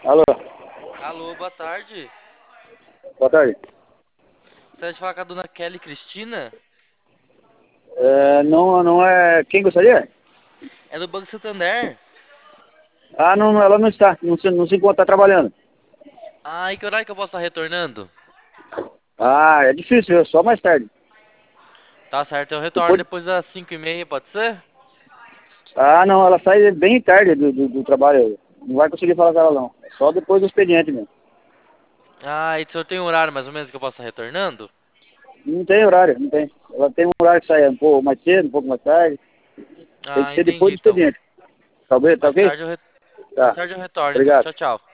Alô, Alô, boa tarde. boa tarde. Gostaria de falar com a dona Kelly Cristina? Não, não é. Quem gostaria? É do Banco Santander. Ah, não, ela não está. Não se encontra, está trabalhando. Ah, e que horário que eu posso estar retornando? Ah, é difícil, só mais tarde. Tá certo, eu retorno Depois. depois das 5h30, pode ser? Ah, não, ela sai bem tarde do trabalho. Não vai conseguir falar com ela, não. É só depois do expediente mesmo. Ah, e o senhor tem um horário mais ou menos que eu posso estar retornando? Não tem horário, não tem. Ela tem um horário que sai um pouco mais cedo, um pouco mais tarde. Tem que Ah, ser depois entendi do então. expediente. Talvez, tá Mais ok? tarde eu, re... Mais Tá. tarde eu retorno então. Obrigado. Tchau, tchau.